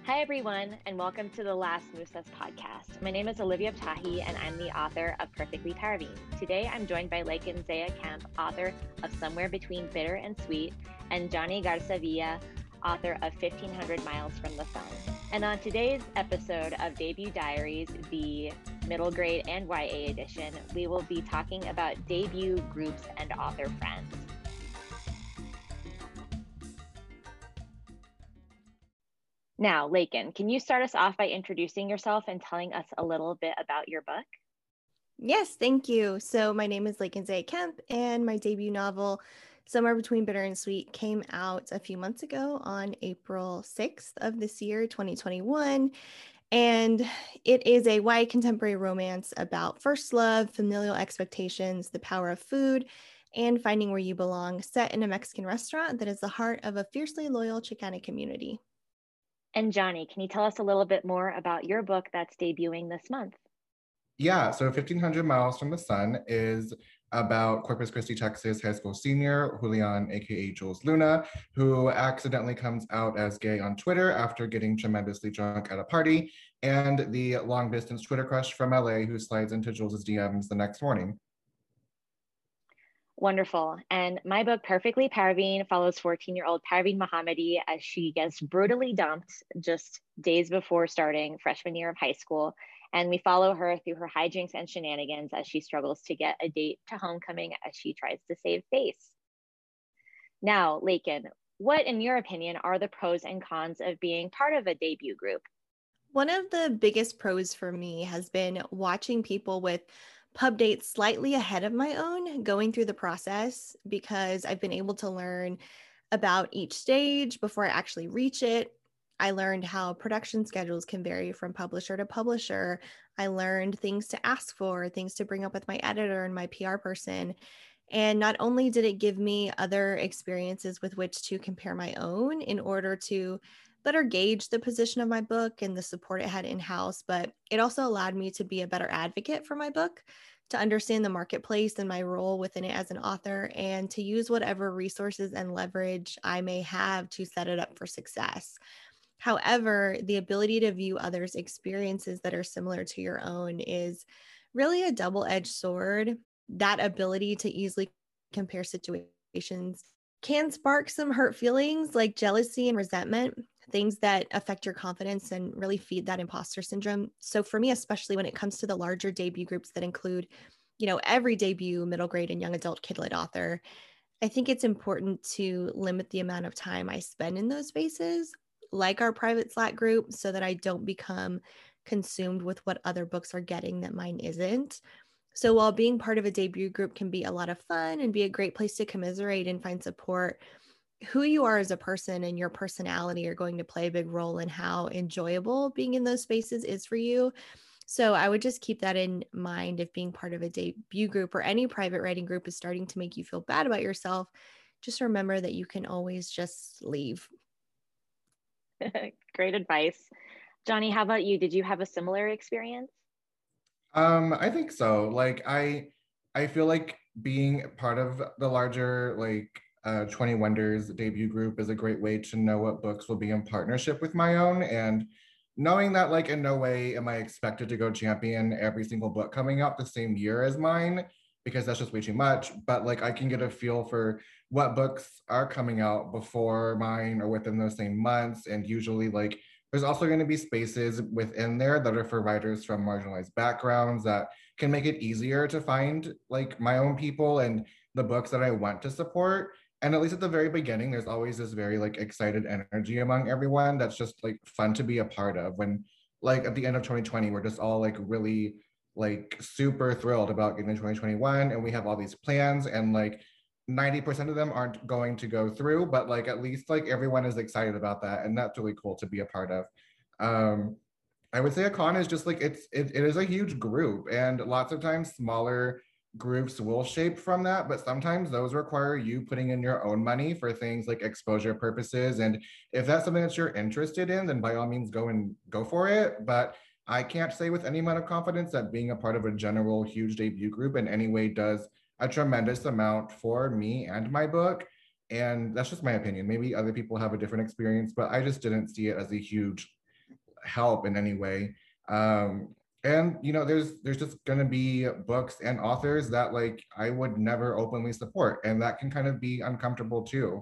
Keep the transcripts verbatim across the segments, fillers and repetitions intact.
Hi, everyone, and welcome to the Last Musas podcast. My name is Olivia Ptahi, and I'm the author of Perfectly Paravine. Today, I'm joined by Lakin Zaya Kemp, author of Somewhere Between Bitter and Sweet, and Johnny Garza Villa, author of fifteen hundred Miles from the Sun. And on today's episode of Debut Diaries, the middle grade and Y A edition, we will be talking about debut groups and author friends. Now, Lakin, can you start us off by introducing yourself and telling us a little bit about your book? Yes, thank you. So my name is Lakin Zaya Kemp, and my debut novel, Somewhere Between Bitter and Sweet, came out a few months ago on April sixth of this year, twenty twenty-one. And it is a Y A contemporary romance about first love, familial expectations, the power of food, and finding where you belong, set in a Mexican restaurant that is the heart of a fiercely loyal Chicana community. And Johnny, can you tell us a little bit more about your book that's debuting this month? Yeah, so fifteen hundred Miles from the Sun is about Corpus Christi, Texas high school senior Julian, aka Jules Luna, who accidentally comes out as gay on Twitter after getting tremendously drunk at a party, and the long distance Twitter crush from L A who slides into Jules's D Ms the next morning. Wonderful. And my book, Perfectly Paravine, follows fourteen-year-old Paravine Mohammadi as she gets brutally dumped just days before starting freshman year of high school. And we follow her through her hijinks and shenanigans as she struggles to get a date to homecoming as she tries to save face. Now, Lakin, what, in your opinion, are the pros and cons of being part of a debut group? One of the biggest pros for me has been watching people with pub dates slightly ahead of my own going through the process, because I've been able to learn about each stage before I actually reach it. I learned how production schedules can vary from publisher to publisher. I learned things to ask for, things to bring up with my editor and my P R person. And not only did it give me other experiences with which to compare my own in order to better gauge the position of my book and the support it had in-house, but it also allowed me to be a better advocate for my book, to understand the marketplace and my role within it as an author, and to use whatever resources and leverage I may have to set it up for success. However, the ability to view others' experiences that are similar to your own is really a double-edged sword. That ability to easily compare situations can spark some hurt feelings like jealousy and resentment, things that affect your confidence and really feed that imposter syndrome. So for me, especially when it comes to the larger debut groups that include, you know, every debut, middle grade, and young adult kidlit author, I think it's important to limit the amount of time I spend in those spaces, like our private Slack group, so that I don't become consumed with what other books are getting that mine isn't. So while being part of a debut group can be a lot of fun and be a great place to commiserate and find support, who you are as a person and your personality are going to play a big role in how enjoyable being in those spaces is for you. So I would just keep that in mind if being part of a debut group or any private writing group is starting to make you feel bad about yourself. Just remember that you can always just leave. Great advice. Johnny, how about you? Did you have a similar experience? Um, I think so. Like I I feel like being part of the larger like uh, twenty Wonders debut group is a great way to know what books will be in partnership with my own, and knowing that like in no way am I expected to go champion every single book coming out the same year as mine, because that's just way too much. But like I can get a feel for what books are coming out before mine or within those same months, and usually like there's also going to be spaces within there that are for writers from marginalized backgrounds that can make it easier to find like my own people and the books that I want to support. And at least at the very beginning, there's always this very like excited energy among everyone that's just like fun to be a part of. When like at the end of twenty twenty, we're just all like really like super thrilled about getting to twenty twenty-one, and we have all these plans, and like ninety percent of them aren't going to go through, but like at least like everyone is excited about that, and that's really cool to be a part of. um I would say a con is just like it's it, it is a huge group, and lots of times smaller groups will shape from that, but sometimes those require you putting in your own money for things like exposure purposes. And if that's something that you're interested in, then by all means go and go for it. But I can't say with any amount of confidence that being a part of a general huge debut group in any way does a tremendous amount for me and my book. And that's just my opinion. Maybe other people have a different experience, but I just didn't see it as a huge help in any way. Um, and you know, there's there's just gonna be books and authors that like I would never openly support, and that can kind of be uncomfortable too.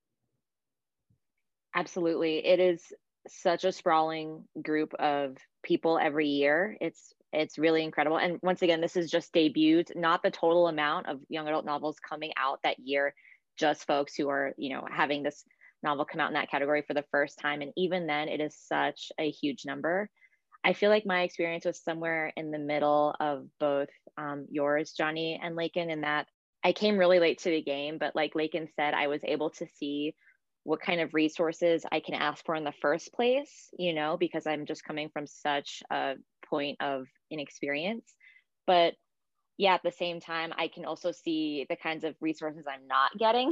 Absolutely. It is such a sprawling group of people every year. It's it's really incredible. And once again, this is just debuts, not the total amount of young adult novels coming out that year, just folks who are, you know, having this novel come out in that category for the first time. And even then, it is such a huge number. I feel like my experience was somewhere in the middle of both um, yours, Johnny, and Lakin, in that I came really late to the game, but like Lakin said, I was able to see what kind of resources I can ask for in the first place, you know, because I'm just coming from such a point of inexperience. But yeah, at the same time, I can also see the kinds of resources I'm not getting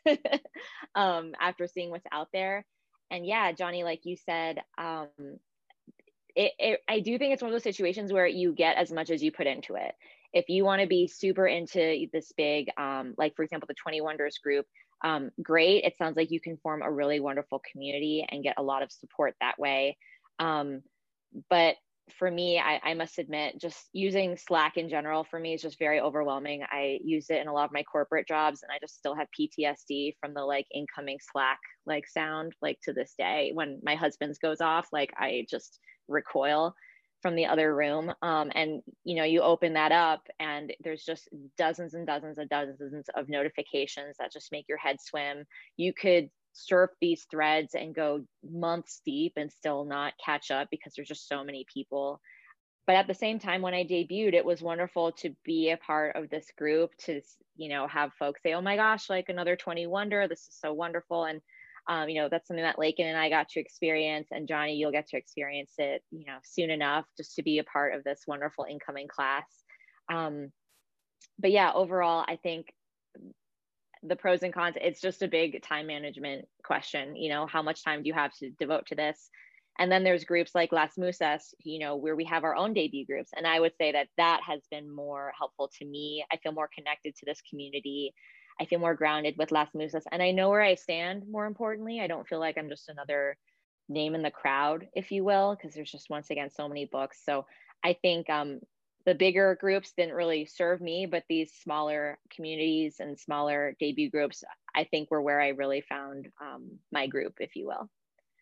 um, after seeing what's out there. And yeah, Johnny, like you said, um, it, it, I do think it's one of those situations where you get as much as you put into it. If you want to be super into this big, um, like for example, the twenty Wonders group, um, great. It sounds like you can form a really wonderful community and get a lot of support that way. Um, but for me, I, I must admit, just using Slack in general for me is just very overwhelming. I use it in a lot of my corporate jobs, and I just still have P T S D from the like incoming Slack like sound, like to this day. When my husband's goes off, like I just recoil from the other room. Um, and you know, you open that up and there's just dozens and dozens and dozens of notifications that just make your head swim. You could surf these threads and go months deep and still not catch up because there's just so many people. But at the same time, when I debuted, it was wonderful to be a part of this group, to, you know, have folks say, oh my gosh, like another twenty Wonder, this is so wonderful. And Um, you know, that's something that Lakin and I got to experience, and Johnny, you'll get to experience it, you know, soon enough, just to be a part of this wonderful incoming class. Um, but yeah, overall, I think the pros and cons, it's just a big time management question. You know, how much time do you have to devote to this? And then there's groups like Las Musas, you know, where we have our own debut groups. And I would say that that has been more helpful to me. I feel more connected to this community. I feel more grounded with Las Musas, and I know where I stand. More importantly, I don't feel like I'm just another name in the crowd, if you will, because there's just, once again, so many books. So I think um, the bigger groups didn't really serve me, but these smaller communities and smaller debut groups, I think were where I really found um, my group, if you will.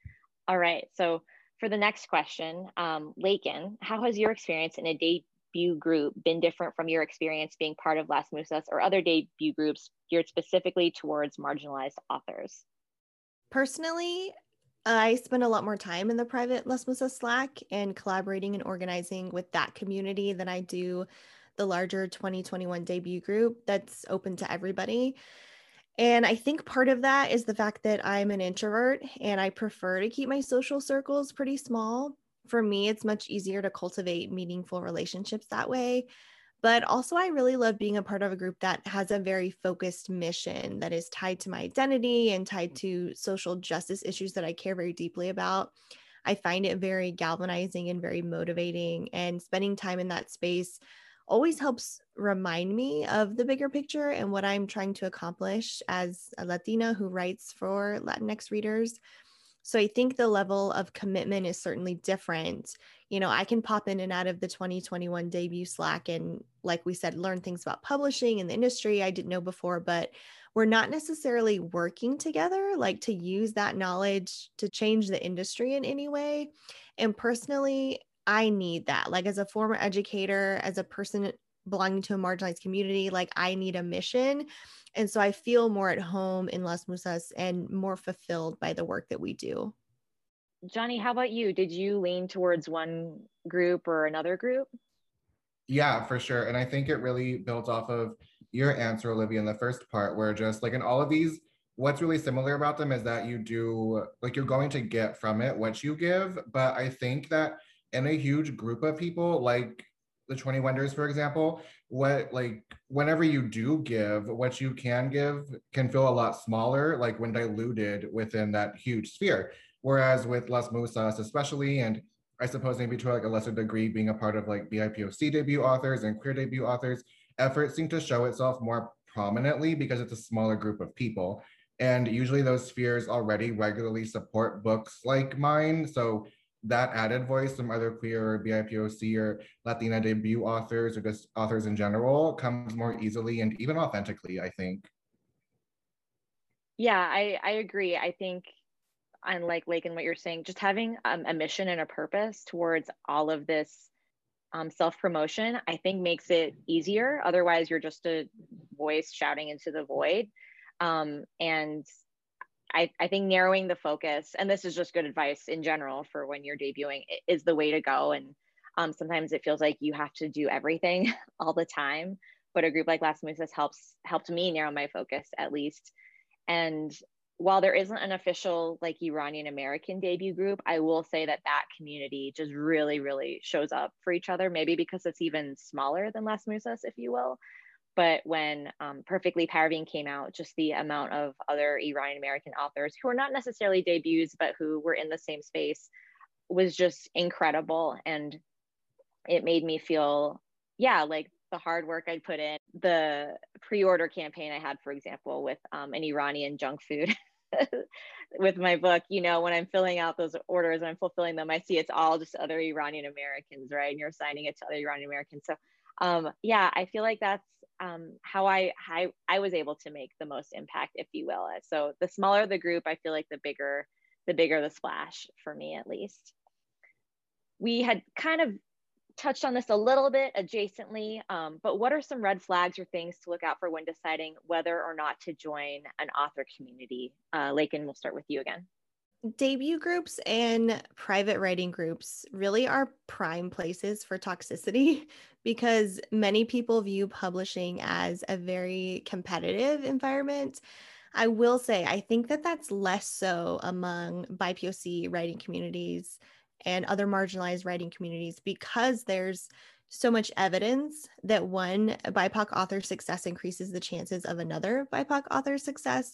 All right, so for the next question, um, Lakin, how has your experience in a debut group been different from your experience being part of Las Musas or other debut groups geared specifically towards marginalized authors? Personally, I spend a lot more time in the private Las Musas Slack and collaborating and organizing with that community than I do the larger twenty twenty-one debut group that's open to everybody. And I think part of that is the fact that I'm an introvert and I prefer to keep my social circles pretty small. For me, it's much easier to cultivate meaningful relationships that way. But also, I really love being a part of a group that has a very focused mission that is tied to my identity and tied to social justice issues that I care very deeply about. I find it very galvanizing and very motivating, and spending time in that space always helps remind me of the bigger picture and what I'm trying to accomplish as a Latina who writes for Latinx readers. So I think the level of commitment is certainly different. You know, I can pop in and out of the twenty twenty-one debut Slack and, like we said, learn things about publishing and the industry I didn't know before, but we're not necessarily working together, like to use that knowledge to change the industry in any way. And personally, I need that. Like, as a former educator, as a person belonging to a marginalized community, like I need a mission. And so I feel more at home in Las Musas and more fulfilled by the work that we do. Johnny, how about you? Did you lean towards one group or another group? Yeah, for sure. And I think it really built off of your answer, Olivia, in the first part, where just like in all of these, what's really similar about them is that you do, like, you're going to get from it what you give. But I think that in a huge group of people, like the twenty Wonders, for example, what, like, whenever you do give, what you can give can feel a lot smaller, like when diluted within that huge sphere. Whereas with Las Musas, especially, and I suppose maybe to like a lesser degree, being a part of like B I P O C debut authors and queer debut authors, effort seem to show itself more prominently because it's a smaller group of people. And usually those spheres already regularly support books like mine. So that added voice from other queer or B I P O C or Latina debut authors or just authors in general comes more easily and even authentically, I think. Yeah, I, I agree. I think, unlike Lakin, what you're saying, just having um, a mission and a purpose towards all of this um, self-promotion, I think makes it easier. Otherwise, you're just a voice shouting into the void. Um, and I, I think narrowing the focus, and this is just good advice in general for when you're debuting, is the way to go. And um, sometimes it feels like you have to do everything all the time. But a group like Las Musas helps helped me narrow my focus, at least. And while there isn't an official like Iranian American debut group, I will say that that community just really, really shows up for each other, maybe because it's even smaller than Las Musas, if you will. But when um, Perfectly Parveen came out, just the amount of other Iranian American authors who are not necessarily debuts, but who were in the same space was just incredible. And it made me feel, yeah, like the hard work I'd put in, the pre-order campaign I had, for example, with um, an Iranian junk food with my book, you know, when I'm filling out those orders and I'm fulfilling them, I see it's all just other Iranian Americans, right? And you're assigning it to other Iranian Americans. So um, yeah, I feel like that's um, how I, I, I was able to make the most impact, if you will. So the smaller the group, I feel like the bigger, the bigger the splash for me, at least. We had kind of touched on this a little bit adjacently, um, but what are some red flags or things to look out for when deciding whether or not to join an author community? Uh, Lakin, we'll start with you again. Debut groups and private writing groups really are prime places for toxicity because many people view publishing as a very competitive environment. I will say, I think that that's less so among B I P O C writing communities and other marginalized writing communities because there's so much evidence that one B I P O C author's success increases the chances of another B I P O C author's success.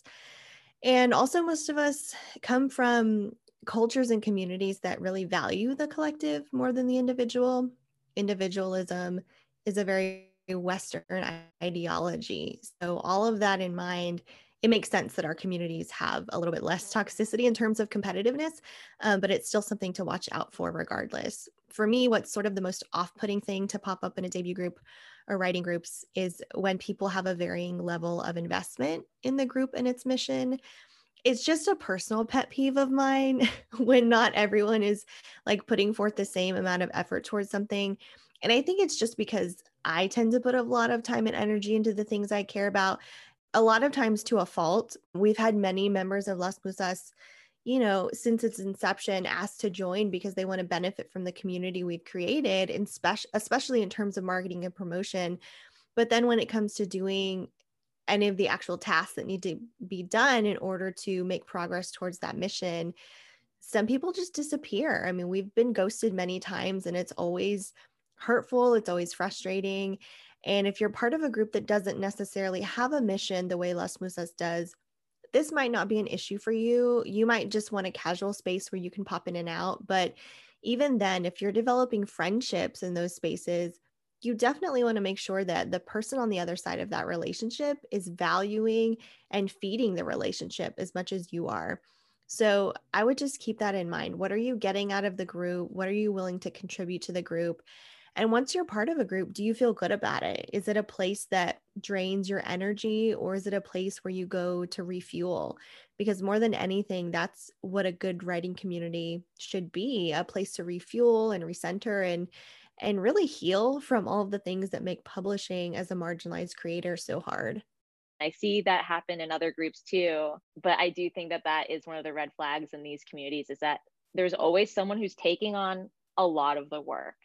And also, most of us come from cultures and communities that really value the collective more than the individual. Individualism is a very Western ideology. So, all of that in mind, it makes sense that our communities have a little bit less toxicity in terms of competitiveness, um, but it's still something to watch out for regardless. For me, what's sort of the most off-putting thing to pop up in a debut group or writing groups is when people have a varying level of investment in the group and its mission. It's just a personal pet peeve of mine when not everyone is like putting forth the same amount of effort towards something. And I think it's just because I tend to put a lot of time and energy into the things I care about, a lot of times to a fault. We've had many members of Las Musas, you know, since its inception asked to join because they want to benefit from the community we've created, and spec- especially in terms of marketing and promotion. But then when it comes to doing any of the actual tasks that need to be done in order to make progress towards that mission, some people just disappear. I mean, we've been ghosted many times and it's always hurtful. It's always frustrating. And if you're part of a group that doesn't necessarily have a mission the way Las Musas does, this might not be an issue for you. You might just want a casual space where you can pop in and out. But even then, if you're developing friendships in those spaces, you definitely want to make sure that the person on the other side of that relationship is valuing and feeding the relationship as much as you are. So I would just keep that in mind. What are you getting out of the group? What are you willing to contribute to the group? And once you're part of a group, do you feel good about it? Is it a place that drains your energy, or is it a place where you go to refuel? Because more than anything, that's what a good writing community should be, a place to refuel and recenter and and really heal from all of the things that make publishing as a marginalized creator so hard. I see that happen in other groups too, but I do think that that is one of the red flags in these communities, is that there's always someone who's taking on a lot of the work.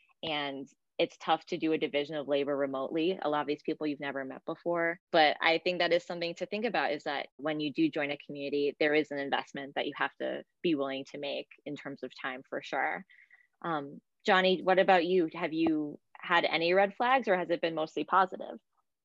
And it's tough to do a division of labor remotely. A lot of these people you've never met before. But I think that is something to think about, is that when you do join a community, there is an investment that you have to be willing to make in terms of time, for sure. Um, Johnny, what about you? Have you had any red flags, or has it been mostly positive?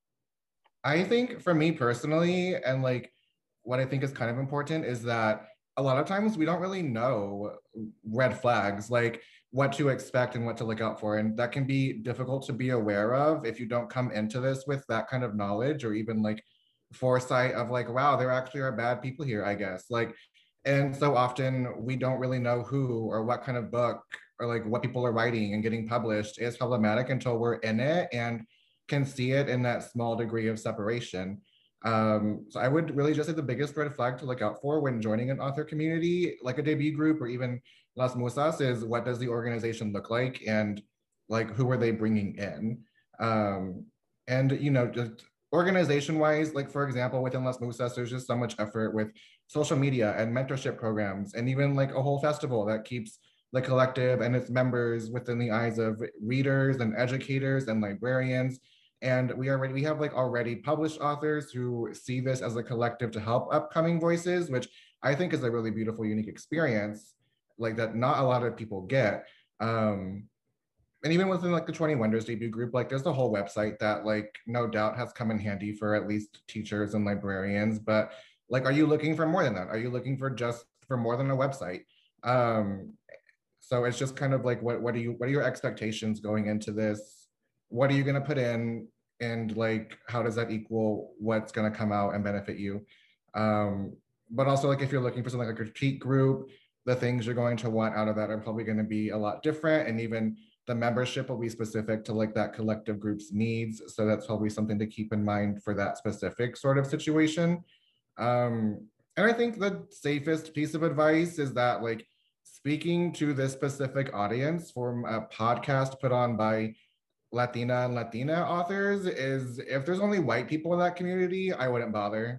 I think for me personally, and like what I think is kind of important is that a lot of times we don't really know red flags, like what to expect and what to look out for. And that can be difficult to be aware of if you don't come into this with that kind of knowledge or even like foresight of like, wow, there actually are bad people here, I guess. Like, And so often we don't really know who or what kind of book or like what people are writing and getting published is problematic until we're in it and can see it in that small degree of separation. Um, so I would really just say the biggest red flag to look out for when joining an author community, like a debut group or even Las Musas, is what does the organization look like and like who are they bringing in? Um, and you know, just organization wise, like for example, within Las Musas, there's just so much effort with social media and mentorship programs, and even like a whole festival that keeps the collective and its members within the eyes of readers and educators and librarians. And we already we have like already published authors who see this as a collective to help upcoming voices, which I think is a really beautiful, unique experience, like that not a lot of people get. Um, and even within like the twenty Wonders debut group, like there's a whole website that like no doubt has come in handy for at least teachers and librarians. But like, are you looking for more than that? Are you looking for just for more than a website? Um, so it's just kind of like, what what are you what are your expectations going into this? What are you going to put in, and like how does that equal what's going to come out and benefit you? Um, but also, like, if you're looking for something like a critique group, the things you're going to want out of that are probably going to be a lot different, and even the membership will be specific to like that collective group's needs. So that's probably something to keep in mind for that specific sort of situation. Um, and I think the safest piece of advice is that, like, speaking to this specific audience from a podcast put on by Latina and Latina authors, is if there's only white people in that community, I wouldn't bother.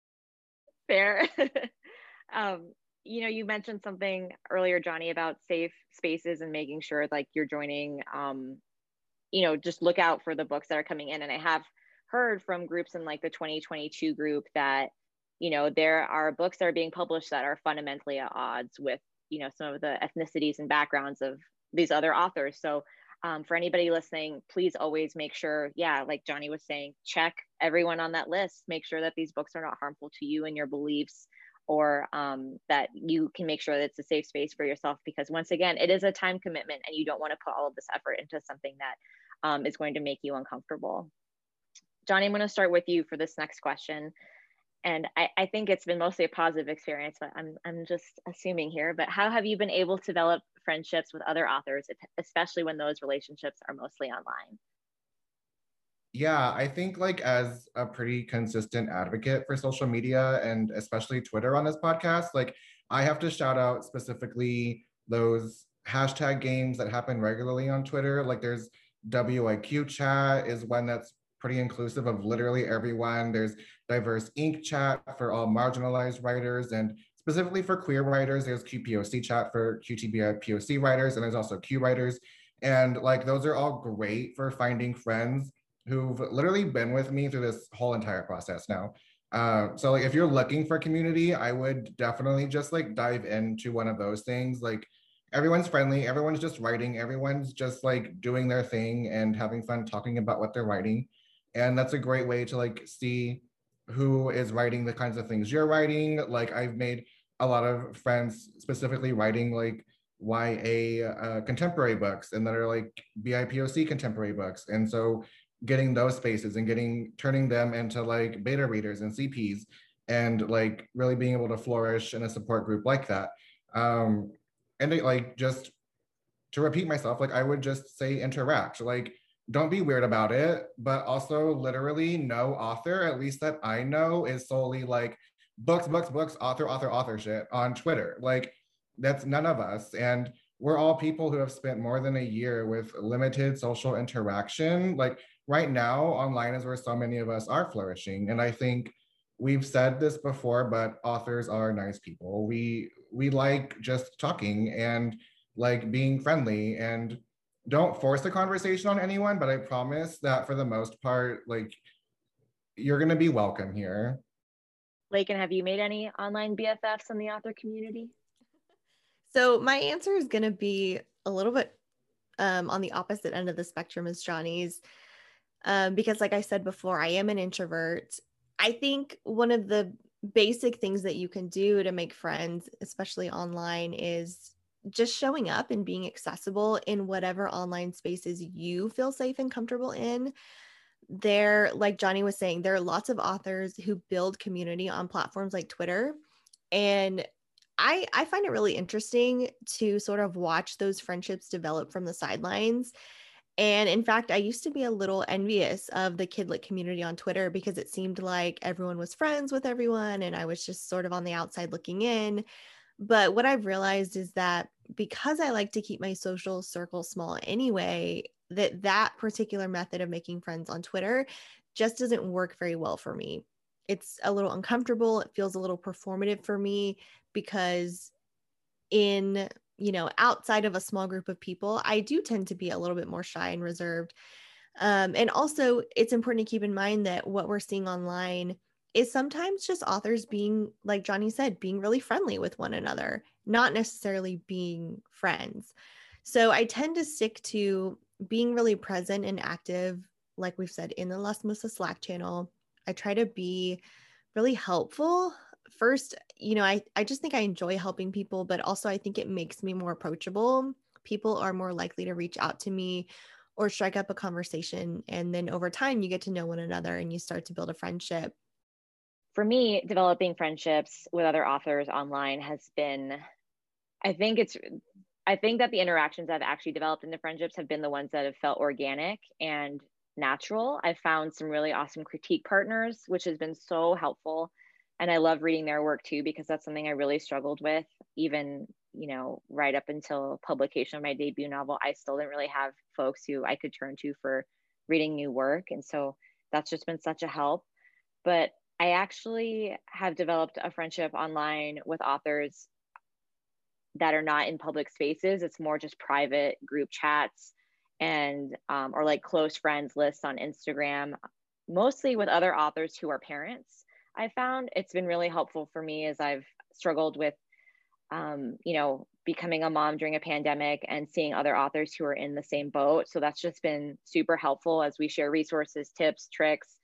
Fair. um, you know, you mentioned something earlier, Johnny, about safe spaces and making sure like you're joining, um, you know, just look out for the books that are coming in. And I have heard from groups in like the twenty twenty-two group that, you know, there are books that are being published that are fundamentally at odds with, you know, some of the ethnicities and backgrounds of these other authors. So um, for anybody listening, please always make sure, yeah, like Johnny was saying, check everyone on that list, make sure that these books are not harmful to you and your beliefs, or um, that you can make sure that it's a safe space for yourself, because once again, it is a time commitment and you don't want to put all of this effort into something that um, is going to make you uncomfortable. Johnny, I'm going to start with you for this next question. And I, I think it's been mostly a positive experience, but I'm, I'm just assuming here, but how have you been able to develop friendships with other authors, especially when those relationships are mostly online? Yeah, I think like as a pretty consistent advocate for social media and especially Twitter on this podcast, like I have to shout out specifically those hashtag games that happen regularly on Twitter. Like there's W I Q chat is one that's pretty inclusive of literally everyone. There's diverse ink chat for all marginalized writers, and specifically for queer writers, there's Q P O C chat for Q T B I P O C writers, and there's also Q writers. And like those are all great for finding friends who've literally been with me through this whole entire process now. Uh, so like if you're looking for community, I would definitely just like dive into one of those things. Like everyone's friendly, everyone's just writing, everyone's just like doing their thing and having fun talking about what they're writing. And that's a great way to like see who is writing the kinds of things you're writing. Like I've made a lot of friends specifically writing like Y A uh, contemporary books and that are like B I P O C contemporary books. And so getting those spaces and getting turning them into like beta readers and C Ps and like really being able to flourish in a support group like that. Um, and it, like just to repeat myself, like I would just say interact. Like don't be weird about it, but also literally no author, at least that I know, is solely like books, books, books, author, author, author shit on Twitter. Like that's none of us. And we're all people who have spent more than a year with limited social interaction. Like right now, online is where so many of us are flourishing. And I think we've said this before, but authors are nice people. We we like just talking and like being friendly, and don't force the conversation on anyone, but I promise that for the most part, like you're gonna be welcome here. Lakin, have you made any online B F Fs in the author community? So my answer is going to be a little bit um, on the opposite end of the spectrum as Johnny's, um, because like I said before, I am an introvert. I think one of the basic things that you can do to make friends, especially online, is just showing up and being accessible in whatever online spaces you feel safe and comfortable in. There, like Johnny was saying, there are lots of authors who build community on platforms like Twitter. And I, I find it really interesting to sort of watch those friendships develop from the sidelines. And in fact, I used to be a little envious of the Kidlit community on Twitter because it seemed like everyone was friends with everyone and I was just sort of on the outside looking in. But what I've realized is that because I like to keep my social circle small anyway, that that particular method of making friends on Twitter just doesn't work very well for me. It's a little uncomfortable. It feels a little performative for me because in, you know, outside of a small group of people, I do tend to be a little bit more shy and reserved. Um, and also, it's important to keep in mind that what we're seeing online is sometimes just authors being, like Johnny said, being really friendly with one another, not necessarily being friends. So I tend to stick to being really present and active, like we've said, in the Las Musas Slack channel. I try to be really helpful. First, you know, I, I just think I enjoy helping people, but also I think it makes me more approachable. People are more likely to reach out to me or strike up a conversation. And then over time, you get to know one another and you start to build a friendship. For me, developing friendships with other authors online has been, I think it's, I think that the interactions I've actually developed in the friendships have been the ones that have felt organic and natural. I've found some really awesome critique partners, which has been so helpful. And I love reading their work too, because that's something I really struggled with, even, you know, right up until publication of my debut novel. I still didn't really have folks who I could turn to for reading new work. And so that's just been such a help. But I actually have developed a friendship online with authors that are not in public spaces. It's more just private group chats and um, or like close friends lists on Instagram, mostly with other authors who are parents. I found it's been really helpful for me as I've struggled with, um, you know, becoming a mom during a pandemic and seeing other authors who are in the same boat. So that's just been super helpful as we share resources, tips, tricks.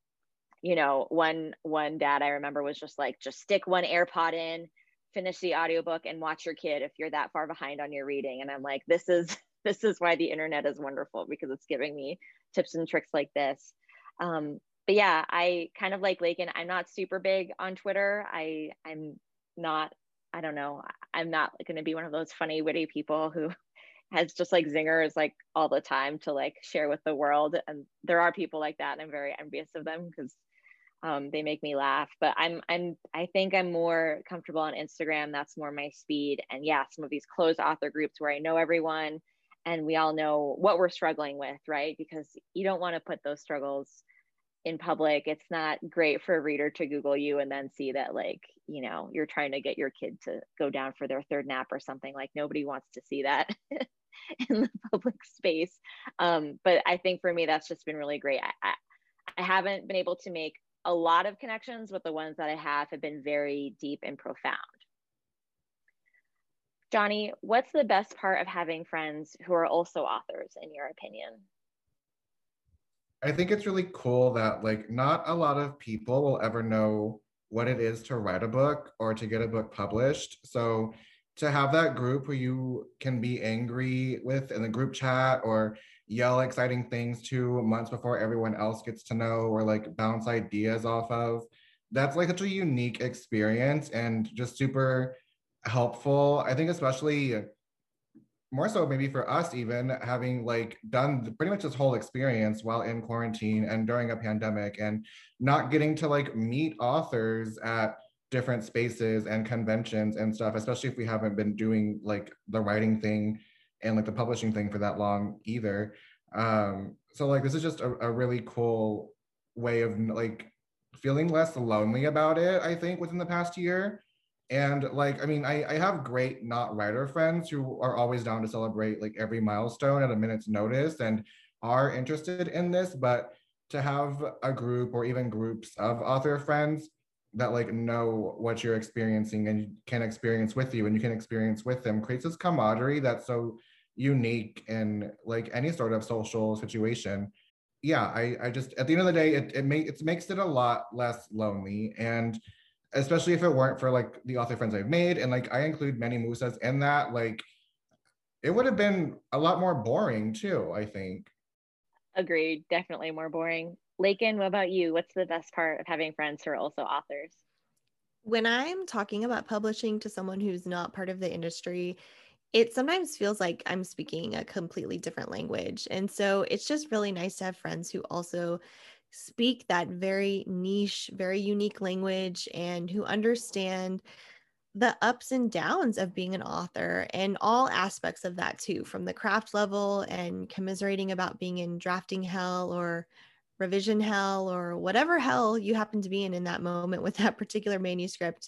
You know, one one dad I remember was just like, just stick one AirPod in, finish the audiobook and watch your kid if you're that far behind on your reading. And I'm like, this is this is why the internet is wonderful, because it's giving me tips and tricks like this. Um, but yeah, I kind of like Lakin. I'm not super big on Twitter. I I'm not, I don't know, I'm not going to be one of those funny, witty people who has just like zingers like all the time to like share with the world. And there are people like that, and I'm very envious of them because um, they make me laugh. But I'm I'm I think I'm more comfortable on Instagram. That's more my speed. And yeah, some of these closed author groups where I know everyone and we all know what we're struggling with, right? Because you don't want to put those struggles in public. It's not great for a reader to Google you and then see that, like, you know, you're trying to get your kid to go down for their third nap or something. Like, nobody wants to see that in the public space. Um, but I think for me, that's just been really great. I, I, I haven't been able to make a lot of connections, but the ones that I have have been very deep and profound. Johnny, what's the best part of having friends who are also authors, in your opinion? I think it's really cool that like not a lot of people will ever know what it is to write a book or to get a book published. So to have that group where you can be angry with in the group chat or yell exciting things to months before everyone else gets to know, or like bounce ideas off of, that's like such a unique experience and just super helpful. I think especially more so maybe for us, even having like done pretty much this whole experience while in quarantine and during a pandemic, and not getting to like meet authors at different spaces and conventions and stuff, especially if we haven't been doing like the writing thing and like the publishing thing for that long either. Um, so like this is just a, a really cool way of like feeling less lonely about it, I think, within the past year. And like, I mean, I, I have great not writer friends who are always down to celebrate like every milestone at a minute's notice and are interested in this. But to have a group or even groups of author friends that like know what you're experiencing and can experience with you and you can experience with them creates this camaraderie that's so unique in like any sort of social situation. Yeah, I, I just, at the end of the day, it, it, make, it makes it a lot less lonely. And especially if it weren't for like the author friends I've made, and like I include many Musas in that, like it would have been a lot more boring too, I think. Agreed, definitely more boring. Lakin, what about you? What's the best part of having friends who are also authors? When I'm talking about publishing to someone who's not part of the industry, it sometimes feels like I'm speaking a completely different language. And so it's just really nice to have friends who also speak that very niche, very unique language and who understand the ups and downs of being an author and all aspects of that too, from the craft level and commiserating about being in drafting hell or revision hell or whatever hell you happen to be in in that moment with that particular manuscript,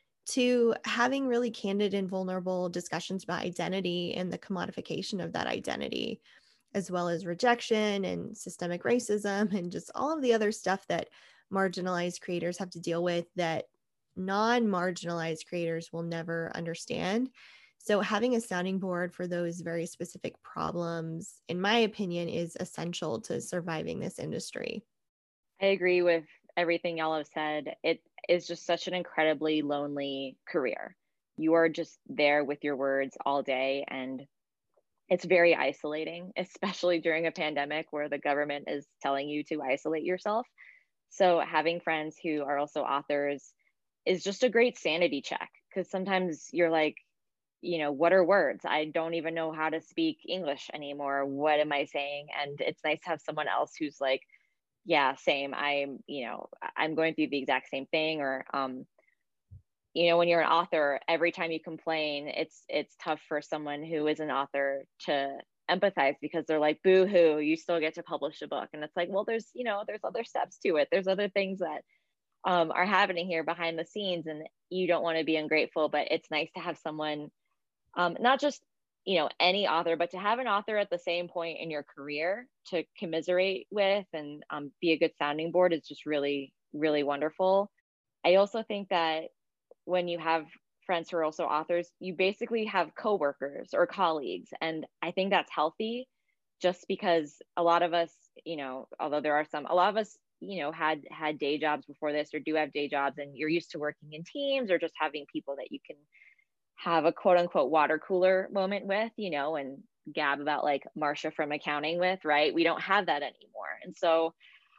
to having really candid and vulnerable discussions about identity and the commodification of that identity, as well as rejection and systemic racism and just all of the other stuff that marginalized creators have to deal with that non-marginalized creators will never understand. So having a sounding board for those very specific problems, in my opinion, is essential to surviving this industry. I agree with everything y'all have said. It is just such an incredibly lonely career. You are just there with your words all day, and it's very isolating, especially during a pandemic where the government is telling you to isolate yourself. So having friends who are also authors is just a great sanity check, because sometimes you're like, you know, what are words? I don't even know how to speak English anymore. What am I saying? And it's nice to have someone else who's like, yeah, same. I'm, you know, I'm going through the exact same thing. Or, um, you know, when you're an author, every time you complain, it's, it's tough for someone who is an author to empathize, because they're like, boo hoo, you still get to publish a book. And it's like, well, there's, you know, there's other steps to it. There's other things that um, are happening here behind the scenes, and you don't want to be ungrateful, but it's nice to have someone, um, not just, you know, any author, but to have an author at the same point in your career to commiserate with and um, be a good sounding board is just really, really wonderful. I also think that when you have friends who are also authors, you basically have coworkers or colleagues. And I think that's healthy, just because a lot of us, you know, although there are some, a lot of us, you know, had had day jobs before this, or do have day jobs, and you're used to working in teams or just having people that you can have a quote unquote water cooler moment with, you know, and gab about like Marcia from accounting with, right? We don't have that anymore. And so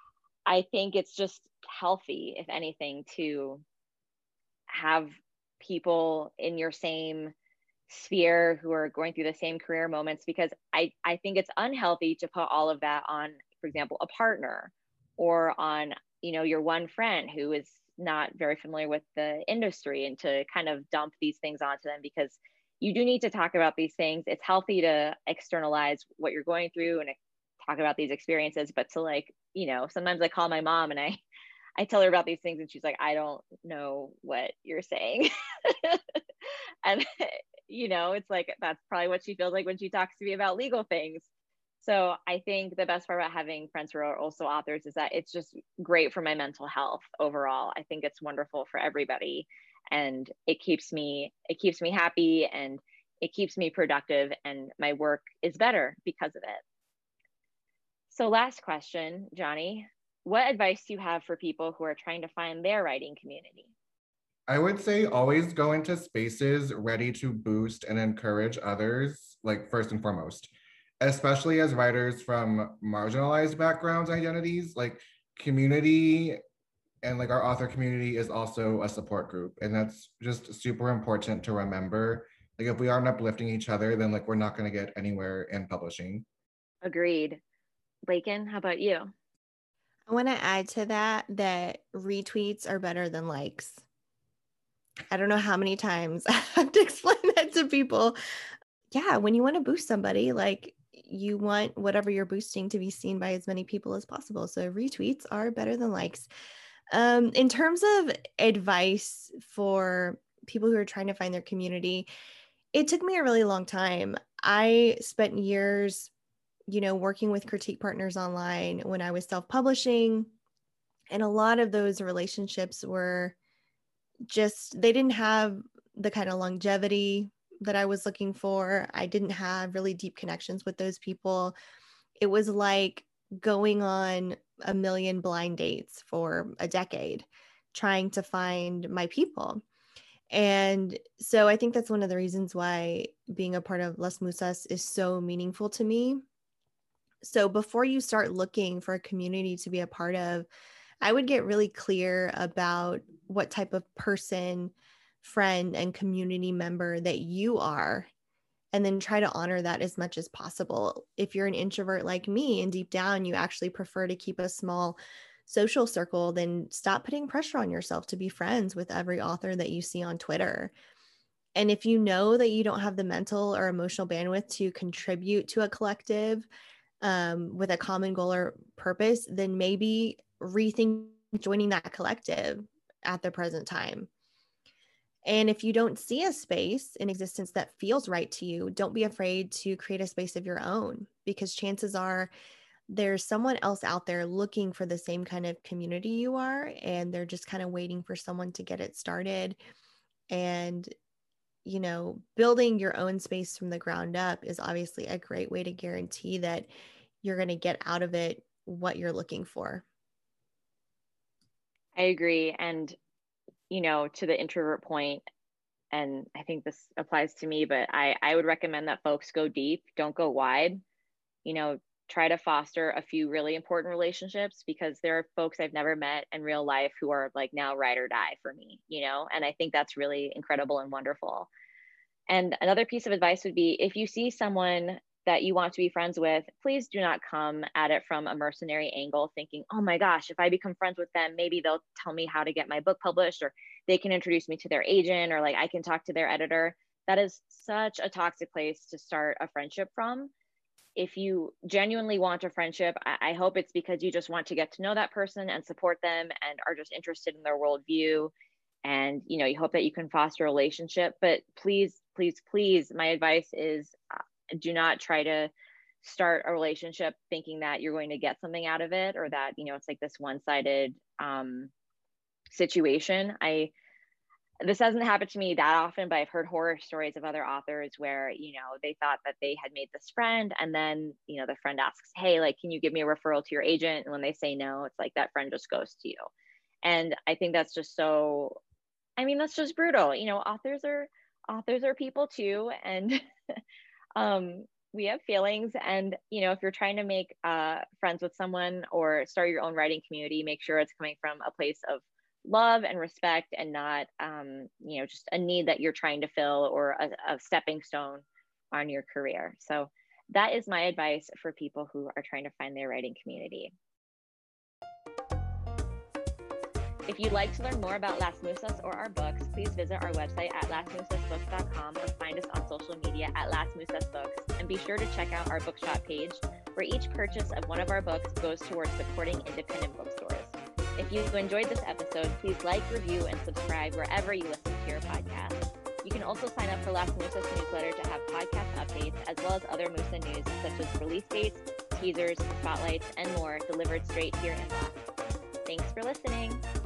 I think it's just healthy, if anything, to have people in your same sphere who are going through the same career moments, because I, I think it's unhealthy to put all of that on, for example, a partner, or on, you know, your one friend who is not very familiar with the industry, and to kind of dump these things onto them, because you do need to talk about these things. It's healthy to externalize what you're going through and talk about these experiences, but to, like, you know, sometimes I call my mom and I I tell her about these things and she's like, I don't know what you're saying. And, you know, it's like, that's probably what she feels like when she talks to me about legal things. So I think the best part about having friends who are also authors is that it's just great for my mental health overall. I think it's wonderful for everybody. And it keeps me, it keeps me happy, and it keeps me productive, and my work is better because of it. So last question, Johnny, what advice do you have for people who are trying to find their writing community? I would say always go into spaces ready to boost and encourage others, like first and foremost, especially as writers from marginalized backgrounds, identities, like community and like our author community is also a support group. And that's just super important to remember. Like if we aren't uplifting each other, then like we're not going to get anywhere in publishing. Agreed. Lakin, how about you? I want to add to that that retweets are better than likes. I don't know how many times I have to explain that to people. Yeah, when you want to boost somebody, like you want whatever you're boosting to be seen by as many people as possible. So retweets are better than likes. Um, in terms of advice for people who are trying to find their community, it took me a really long time. I spent years, you know, working with critique partners online when I was self-publishing. And a lot of those relationships were just, they didn't have the kind of longevity that I was looking for. I didn't have really deep connections with those people. It was like going on a million blind dates for a decade, trying to find my people. And so I think that's one of the reasons why being a part of Las Musas is so meaningful to me. So before you start looking for a community to be a part of, I would get really clear about what type of person, friend, and community member that you are, and then try to honor that as much as possible. If you're an introvert like me and deep down you actually prefer to keep a small social circle, then stop putting pressure on yourself to be friends with every author that you see on Twitter. And if you know that you don't have the mental or emotional bandwidth to contribute to a collective um, with a common goal or purpose, then maybe rethink joining that collective at the present time. And if you don't see a space in existence that feels right to you, don't be afraid to create a space of your own, because chances are there's someone else out there looking for the same kind of community you are, and they're just kind of waiting for someone to get it started. And, you know, building your own space from the ground up is obviously a great way to guarantee that you're going to get out of it what you're looking for. I agree. And, you know, to the introvert point, and I think this applies to me, but I, I would recommend that folks go deep, don't go wide. You know, try to foster a few really important relationships, because there are folks I've never met in real life who are like now ride or die for me, you know, and I think that's really incredible and wonderful. And another piece of advice would be, if you see someone that you want to be friends with, please do not come at it from a mercenary angle thinking, oh my gosh, if I become friends with them, maybe they'll tell me how to get my book published, or they can introduce me to their agent, or like I can talk to their editor. That is such a toxic place to start a friendship from. If you genuinely want a friendship, I hope it's because you just want to get to know that person and support them and are just interested in their worldview. And, you know, you hope that you can foster a relationship. But please, please, please, my advice is uh, do not try to start a relationship thinking that you're going to get something out of it, or that, you know, it's like this one-sided um, situation. I, this hasn't happened to me that often, but I've heard horror stories of other authors where, you know, they thought that they had made this friend, and then, you know, the friend asks, hey, like, can you give me a referral to your agent? And when they say no, it's like that friend just goes to you. And I think that's just so, I mean, that's just brutal. You know, authors are, authors are people too. And um, we have feelings. And, you know, if you're trying to make uh, friends with someone or start your own writing community, make sure it's coming from a place of love and respect, and not, um, you know, just a need that you're trying to fill, or a, a stepping stone on your career. So that is my advice for people who are trying to find their writing community. If you'd like to learn more about Las Musas or our books, please visit our website at las musas books dot com or find us on social media at Las Musas Books. And be sure to check out our bookshop page, where each purchase of one of our books goes towards supporting independent bookstores. If you enjoyed this episode, please like, review, and subscribe wherever you listen to your podcast. You can also sign up for Las Musas newsletter to have podcast updates, as well as other Musa news such as release dates, teasers, spotlights, and more delivered straight to your inbox. Thanks for listening.